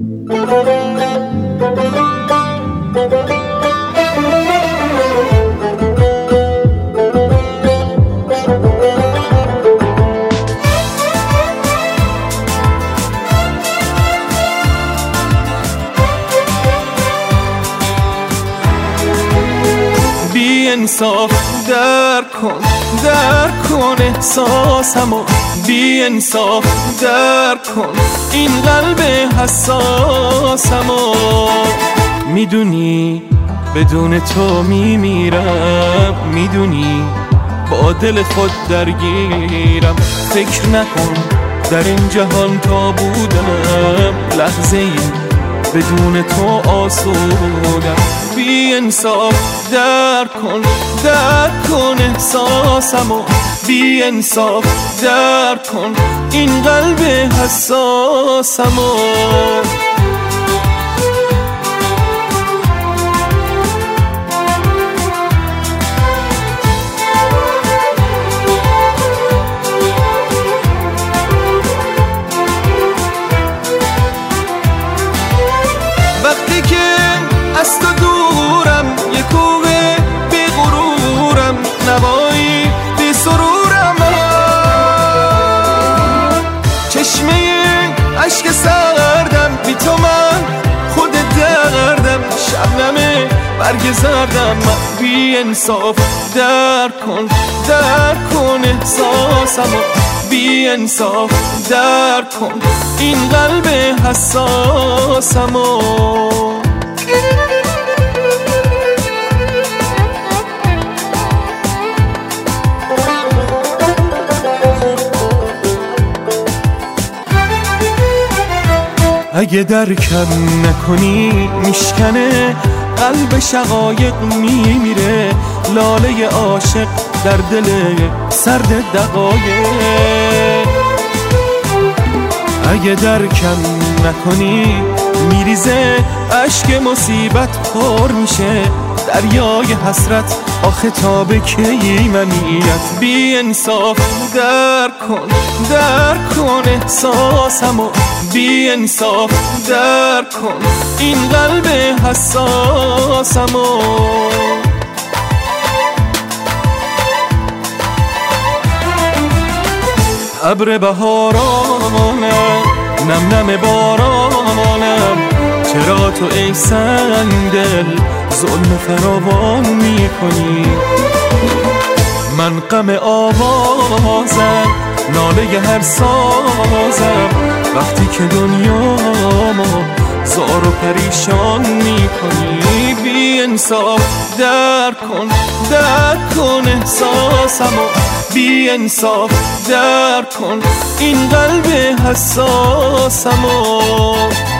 انصاف در کن احساسمو، بی انصاف در کن این قلب حساسمو. میدونی بدون تو میمیرم، میدونی با دل خود درگیرم. فکر نکن در این جهان تا بودم لحظه ای بدون تو آسودم. بی انصاف در کن احساسمو، بی انصاف در کن این قلب حساسمو. وقتی که از تو دورم، یه کوه بی غرورم، نوایی بی سرورم، چشمه عشق سردم، بی تو من خود دردم، شبنم برگ زردم. بی انصاف در کن احساسمو، بی انصاف در کن این قلب حساسمو. اگه درکم نکنی میشکنه قلب، شقایق میمیره لاله عاشق در دل سرد دقایق. اگه درکم نکنی میریزه اشک مصیبت پر میشه دریای حسرت، آخه تا به کی منیت. بی انصاف در کن احساسمو، بی انصاف در کن این قلب حساسمو. ابر بهارانم، نم نم بارانم، چرا تو ای سنگدل ظلم فراوان میکنی؟ من غم آوازم، ناله هر سازم، وقتی که دنیامو زار و پریشان میکنی. بی انصاف در کن احساسمو، بی انصاف در کن این قلب حساسمو.